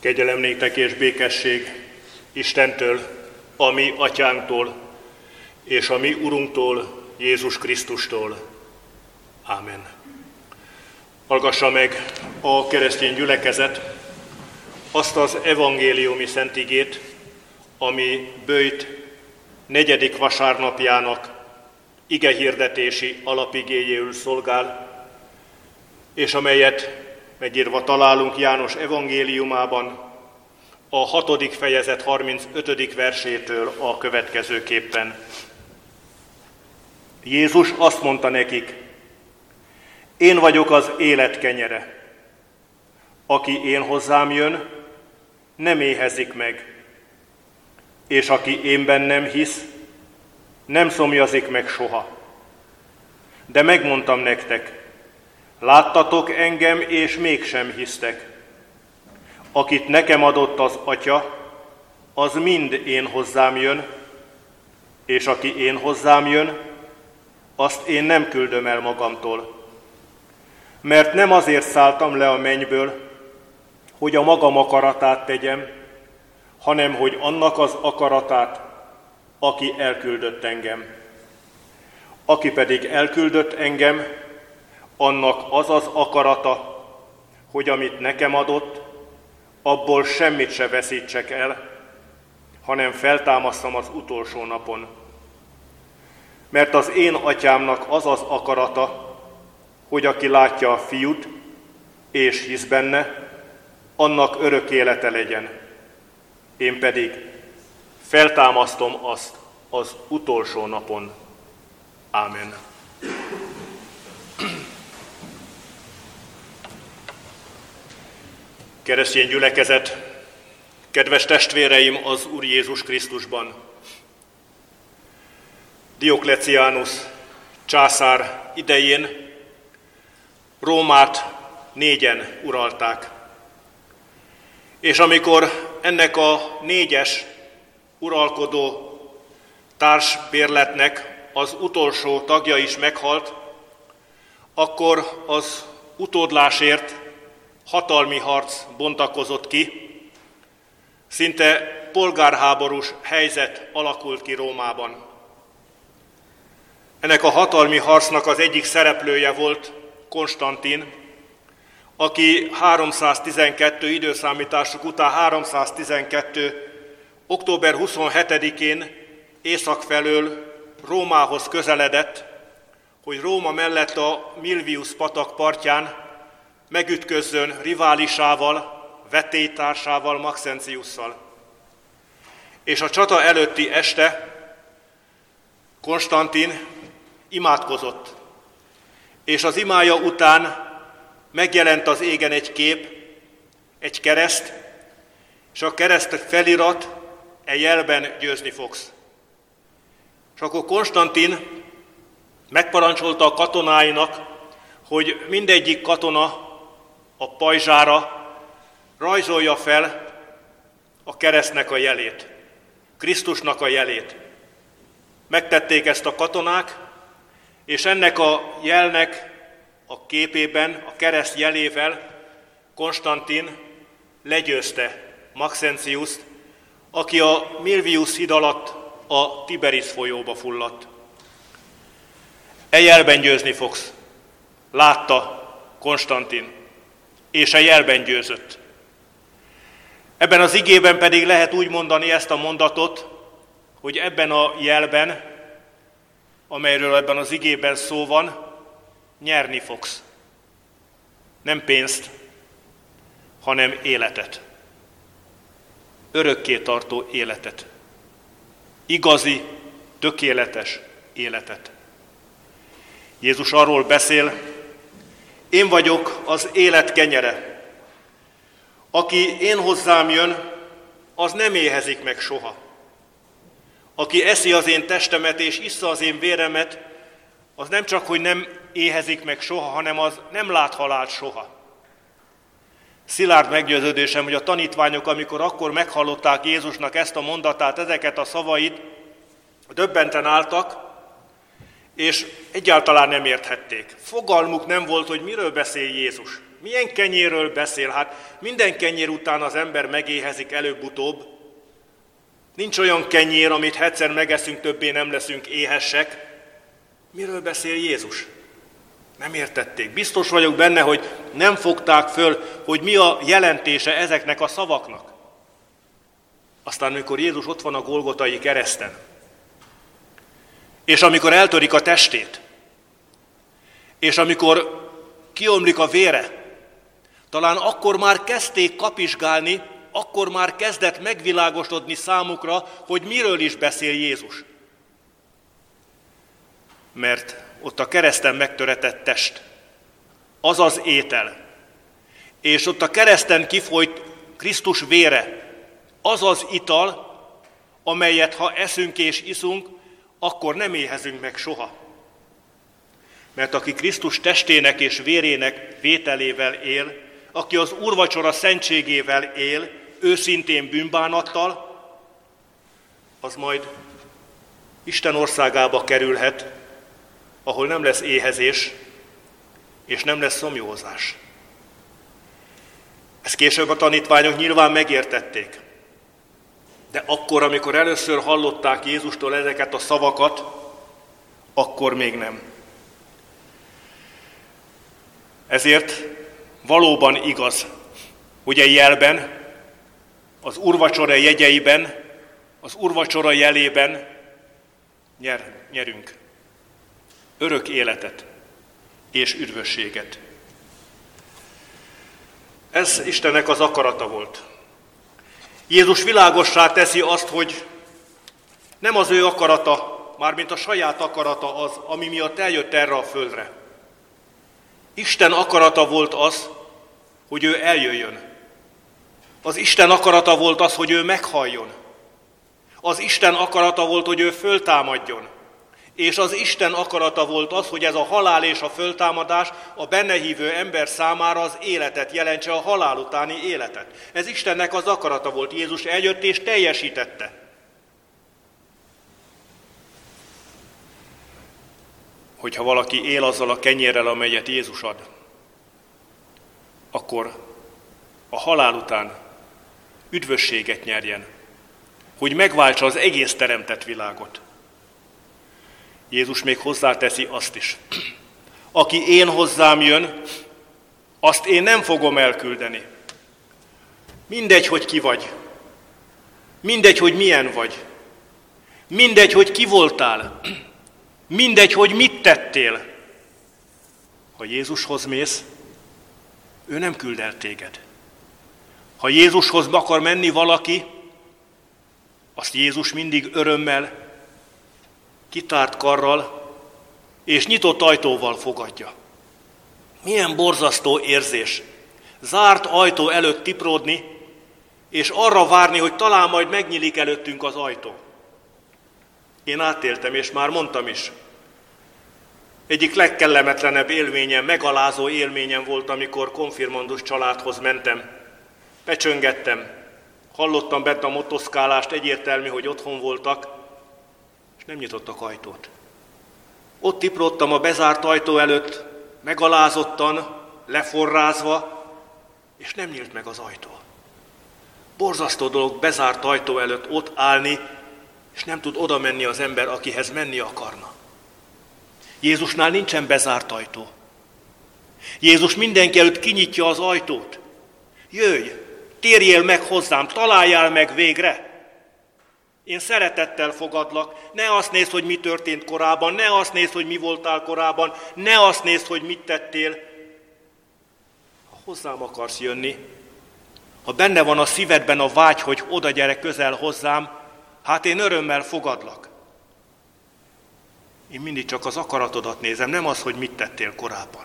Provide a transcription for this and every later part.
Kegyelem néktek és békesség Istentől, a mi atyánktól, és a mi Urunktól, Jézus Krisztustól. Ámen. Hallgassa meg a keresztény gyülekezet azt az evangéliumi szent igét, ami Böjt 4. vasárnapjának igehirdetési alapigéjéül szolgál, és amelyet megírva találunk János evangéliumában, a 6. fejezet 35. versétől a következőképpen. Jézus azt mondta nekik: én vagyok az élet kenyere. Aki én hozzám jön, nem éhezik meg, és aki én bennem hisz, nem szomjazik meg soha. De megmondtam nektek, láttatok engem, és mégsem hisztek. Akit nekem adott az Atya, az mind én hozzám jön, és aki én hozzám jön, azt én nem küldöm el magamtól. Mert nem azért szálltam le a mennyből, hogy a magam akaratát tegyem, hanem hogy annak az akaratát, aki elküldött engem. Aki pedig elküldött engem, annak az az akarata, hogy amit nekem adott, abból semmit se veszítsek el, hanem feltámasztam az utolsó napon. Mert az én atyámnak az az akarata, hogy aki látja a fiút, és hisz benne, annak örök élete legyen. Én pedig feltámasztom azt az utolsó napon. Ámen. Keresztény gyülekezet, kedves testvéreim az Úr Jézus Krisztusban! Diokleciánus császár idején Rómát 4-en uralták. És amikor ennek a 4-es uralkodó társbérletnek az utolsó tagja is meghalt, akkor az utódlásért hatalmi harc bontakozott ki, szinte polgárháborús helyzet alakult ki Rómában. Ennek a hatalmi harcnak az egyik szereplője volt Konstantin, aki 312 időszámítások után 312. október 27-én észak felől Rómához közeledett, hogy Róma mellett a Milvius patak partján megütközzön riválisával, vetélytársával, Maxentiusszal. És a csata előtti este Konstantin imádkozott, és az imája után megjelent az égen egy kép, egy kereszt, és a kereszt felirat: e jelben győzni fogsz. És akkor Konstantin megparancsolta a katonáinak, hogy mindegyik katona a pajzsára rajzolja fel a keresztnek a jelét, Krisztusnak a jelét. Megtették ezt a katonák, és ennek a jelnek a képében, a kereszt jelével Konstantin legyőzte Maxentiuszt, aki a Milvius híd alatt a Tiberis folyóba fulladt. E jelben győzni fogsz, látta Konstantin, és a jelben győzött. Ebben az igében pedig lehet úgy mondani ezt a mondatot, hogy ebben a jelben, amelyről ebben az igében szó van, nyerni fogsz. Nem pénzt, hanem életet. Örökké tartó életet. Igazi, tökéletes életet. Jézus arról beszél: én vagyok az élet kenyere. Aki én hozzám jön, az nem éhezik meg soha. Aki eszi az én testemet és issza az én véremet, az nem csak, hogy nem éhezik meg soha, hanem az nem lát halált soha. Szilárd meggyőződésem, hogy a tanítványok, amikor akkor meghallották Jézusnak ezt a mondatát, ezeket a szavait, döbbenten álltak, és egyáltalán nem érthették. Fogalmuk nem volt, hogy miről beszél Jézus. Milyen kenyérről beszél? Hát minden kenyér után az ember megéhezik előbb-utóbb. Nincs olyan kenyér, amit egyszer megeszünk, többé nem leszünk éhesek. Miről beszél Jézus? Nem értették. Biztos vagyok benne, hogy nem fogták föl, hogy mi a jelentése ezeknek a szavaknak. Aztán, amikor Jézus ott van a Golgotai kereszten, és amikor eltörik a testét, és amikor kiomlik a vére, talán akkor már kezdték kapizsgálni, akkor már kezdett megvilágosodni számukra, hogy miről is beszél Jézus. Mert ott a kereszten megtöretett test, az az étel, és ott a kereszten kifolyt Krisztus vére, az az ital, amelyet ha eszünk és iszunk, akkor nem éhezünk meg soha. Mert aki Krisztus testének és vérének vételével él, aki az úrvacsora szentségével él, őszintén bűnbánattal, az majd Isten országába kerülhet, ahol nem lesz éhezés, és nem lesz szomjózás. Ezt később a tanítványok nyilván megértették. De akkor, amikor először hallották Jézustól ezeket a szavakat, akkor még nem. Ezért valóban igaz, hogy a jelben, az úrvacsora jegyeiben, az úrvacsora jelében nyerünk örök életet és üdvösséget. Ez Istennek az akarata volt. Jézus világossá teszi azt, hogy nem az ő akarata, mármint a saját akarata az, ami miatt eljött erre a földre. Isten akarata volt az, hogy ő eljöjjön. Az Isten akarata volt az, hogy ő meghalljon. Az Isten akarata volt, hogy ő föltámadjon. És az Isten akarata volt az, hogy ez a halál és a föltámadás a benne hívő ember számára az életet jelentse, a halál utáni életet. Ez Istennek az akarata volt. Jézus eljött és teljesítette. Hogyha valaki él azzal a kenyérrel, amelyet Jézus ad, akkor a halál után üdvösséget nyerjen, hogy megváltsa az egész teremtett világot. Jézus még hozzáteszi azt is. Aki én hozzám jön, azt én nem fogom elküldeni. Mindegy, hogy ki vagy. Mindegy, hogy milyen vagy. Mindegy, hogy ki voltál. Mindegy, hogy mit tettél. Ha Jézushoz mész, ő nem küld el téged. Ha Jézushoz akar menni valaki, azt Jézus mindig örömmel, kitárt karral és nyitott ajtóval fogadja. Milyen borzasztó érzés zárt ajtó előtt tipródni, és arra várni, hogy talán majd megnyílik előttünk az ajtó. Én átéltem, és már mondtam is. Egyik legkellemetlenebb élményem, megalázó élményem volt, amikor konfirmandus családhoz mentem. Becsöngettem, hallottam bent a motoszkálást, egyértelmű, hogy otthon voltak, és nem nyitottak ajtót. Ott tipródtam a bezárt ajtó előtt, megalázottan, leforrázva, és nem nyílt meg az ajtó. Borzasztó dolog bezárt ajtó előtt ott állni, és nem tud oda menni az ember, akihez menni akarna. Jézusnál nincsen bezárt ajtó. Jézus mindenki előtt kinyitja az ajtót. Jöjj, térjél meg hozzám, találjál meg végre. Én szeretettel fogadlak, ne azt nézd, hogy mi történt korábban, ne azt nézd, hogy mi voltál korábban, ne azt nézd, hogy mit tettél. Ha hozzám akarsz jönni, ha benne van a szívedben a vágy, hogy oda gyere közel hozzám, hát én örömmel fogadlak. Én mindig csak az akaratodat nézem, nem az, hogy mit tettél korábban.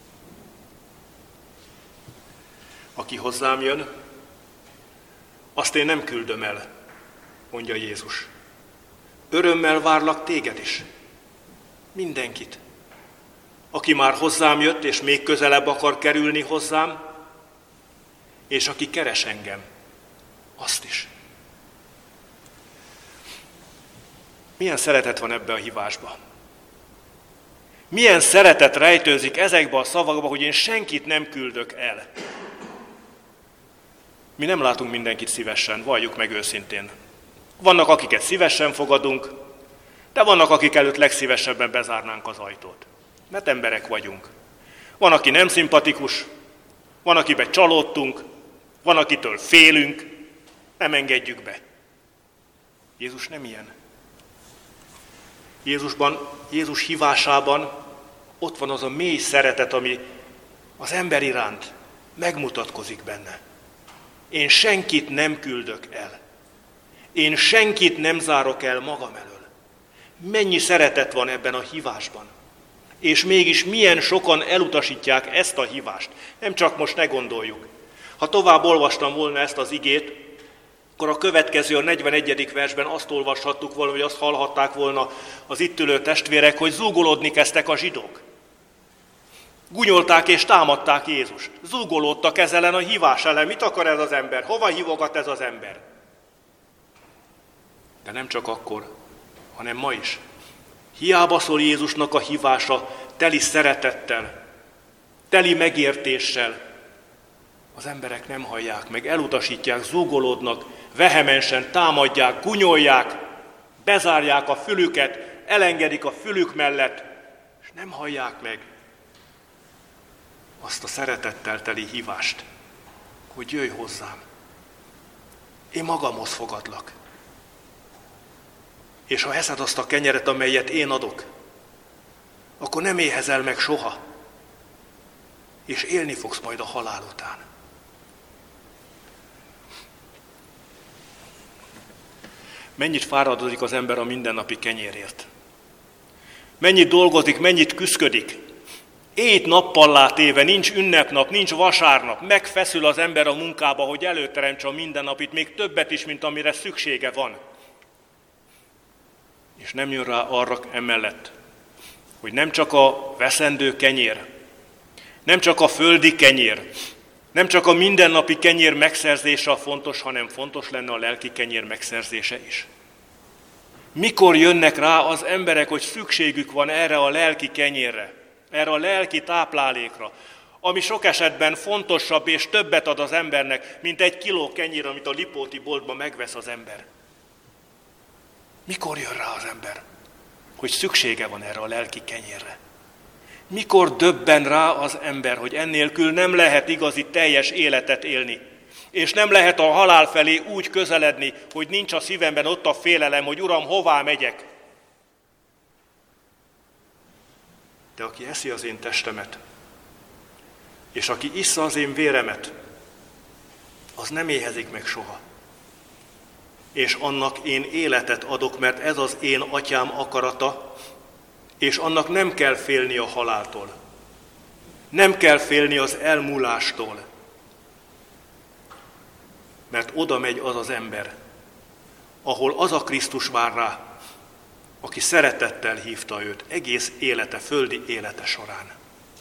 Aki hozzám jön, azt én nem küldöm el, mondja Jézus. Örömmel várlak téged is. Mindenkit. Aki már hozzám jött, és még közelebb akar kerülni hozzám, és aki keres engem, azt is. Milyen szeretet van ebbe a hívásba? Milyen szeretet rejtőzik ezekbe a szavakba, hogy én senkit nem küldök el. Mi nem látunk mindenkit szívesen, valljuk meg őszintén. Vannak, akiket szívesen fogadunk, de vannak, akik előtt legszívesebben bezárnánk az ajtót. Mert emberek vagyunk. Van, aki nem szimpatikus, van, akiben csalódtunk, van, akitől félünk, nem engedjük be. Jézus nem ilyen. Jézus hívásában ott van az a mély szeretet, ami az ember iránt megmutatkozik benne. Én senkit nem küldök el. Én senkit nem zárok el magam elől. Mennyi szeretet van ebben a hívásban. És mégis milyen sokan elutasítják ezt a hívást. Nem csak most, ne gondoljuk. Ha tovább olvastam volna ezt az igét, akkor a következő, a 41. versben azt olvashattuk volna, vagy azt hallhatták volna az itt ülő testvérek, hogy zúgolódni kezdtek a zsidók. Gunyolták és támadták Jézust. Zúgolódtak ez ellen a hívás ellen. Mit akar ez az ember? Hova hívogat ez az ember? De nem csak akkor, hanem ma is. Hiába szól Jézusnak a hívása teli szeretettel, teli megértéssel. Az emberek nem hallják meg, elutasítják, zúgolódnak, vehemensen támadják, gunyolják, bezárják a fülüket, elengedik a fülük mellett, és nem hallják meg azt a szeretettel teli hívást, hogy jöjj hozzám. Én magamhoz fogadlak. És ha eszed azt a kenyeret, amelyet én adok, akkor nem éhezel meg soha, és élni fogsz majd a halál után. Mennyit fáradozik az ember a mindennapi kenyérért? Mennyit dolgozik, mennyit küszködik? Éjt-nappallá téve, nincs ünnepnap, nincs vasárnap, megfeszül az ember a munkába, hogy előteremtse a mindennapit, még többet is, mint amire szüksége van. És nem jön rá arra emellett, hogy nem csak a veszendő kenyér, nem csak a földi kenyér, nem csak a mindennapi kenyér megszerzése a fontos, hanem fontos lenne a lelki kenyér megszerzése is. Mikor jönnek rá az emberek, hogy szükségük van erre a lelki kenyérre, erre a lelki táplálékra, ami sok esetben fontosabb és többet ad az embernek, mint 1 kiló kenyér, amit a Lipóti boltban megvesz az ember. Mikor jön rá az ember, hogy szüksége van erre a lelki kenyérre? Mikor döbben rá az ember, hogy ennélkül nem lehet igazi teljes életet élni, és nem lehet a halál felé úgy közeledni, hogy nincs a szívemben ott a félelem, hogy Uram, hová megyek? De aki eszi az én testemet, és aki issza az én véremet, az nem éhezik meg soha. És annak én életet adok, mert ez az én atyám akarata, és annak nem kell félni a haláltól. Nem kell félni az elmúlástól. Mert oda megy az az ember, ahol az a Krisztus vár rá, aki szeretettel hívta őt egész élete, földi élete során.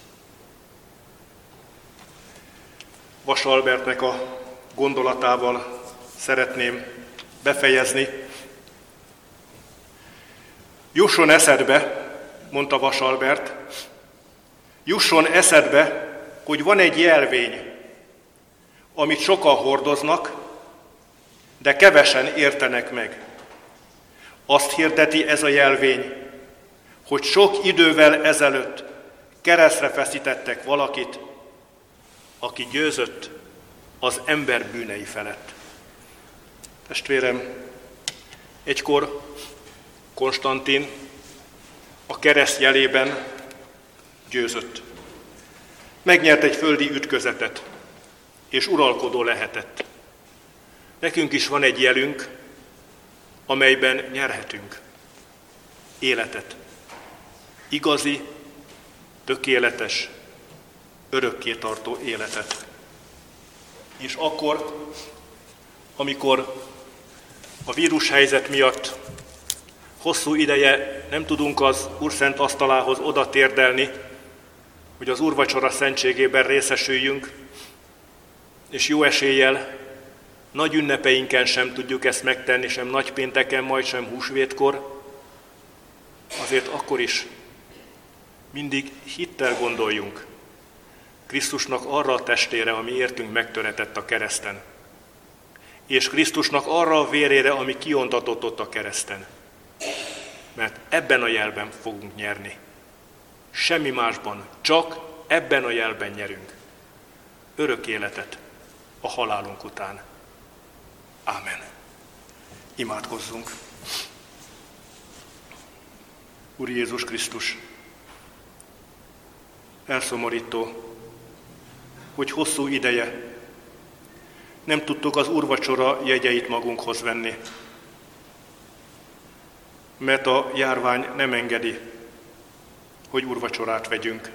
Vas Albertnek a gondolatával szeretném befejezni. Jusson eszedbe, mondta Vas Albert, jusson eszedbe, hogy van egy jelvény, amit sokan hordoznak, de kevesen értenek meg. Azt hirdeti ez a jelvény, hogy sok idővel ezelőtt keresztre feszítettek valakit, aki győzött az ember bűnei felett. Testvérem, egykor Konstantin a kereszt jelében győzött. Megnyert egy földi ütközetet, és uralkodó lehetett. Nekünk is van egy jelünk, amelyben nyerhetünk életet. Igazi, tökéletes, örökké tartó életet. És akkor, amikor a vírushelyzet miatt hosszú ideje nem tudunk az Úrszent asztalához oda térdelni, hogy az úrvacsora szentségében részesüljünk, és jó eséllyel nagy ünnepeinken sem tudjuk ezt megtenni, sem nagypénteken, majd sem húsvétkor, azért akkor is mindig hittel gondoljunk Krisztusnak arra a testére, ami értünk megtöretett a kereszten, és Krisztusnak arra a vérére, ami kiontatott ott a kereszten. Mert ebben a jelben fogunk nyerni. Semmi másban, csak ebben a jelben nyerünk. Örök életet a halálunk után. Ámen. Imádkozzunk. Úr Jézus Krisztus, elszomorító, hogy hosszú ideje nem tudtuk az úrvacsora jegyeit magunkhoz venni, mert a járvány nem engedi, hogy úrvacsorát vegyünk.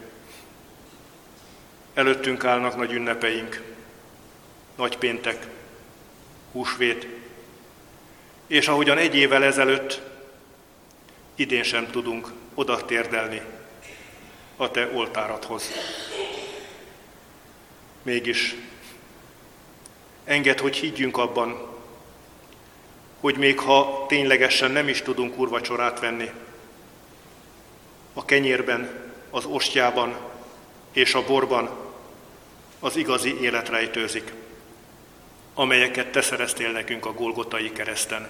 Előttünk állnak nagy ünnepeink, nagypéntek, húsvét, és ahogyan egy évvel ezelőtt, idén sem tudunk oda térdelni a te oltáradhoz. Mégis engedd, hogy higgyünk abban, hogy még ha ténylegesen nem is tudunk úrvacsorát venni, a kenyérben, az ostjában és a borban az igazi élet rejtőzik, amelyeket te szereztél nekünk a Golgotai kereszten.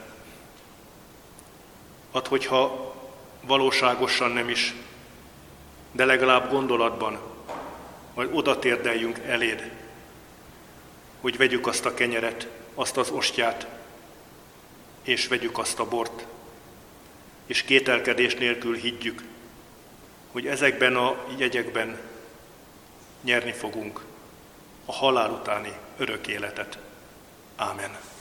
Add, hogyha valóságosan nem is, de legalább gondolatban, majd oda térdeljünk eléd, hogy vegyük azt a kenyeret, azt az ostját, és vegyük azt a bort, és kételkedés nélkül higgyük, hogy ezekben a jegyekben nyerni fogunk a halál utáni örök életet. Ámen.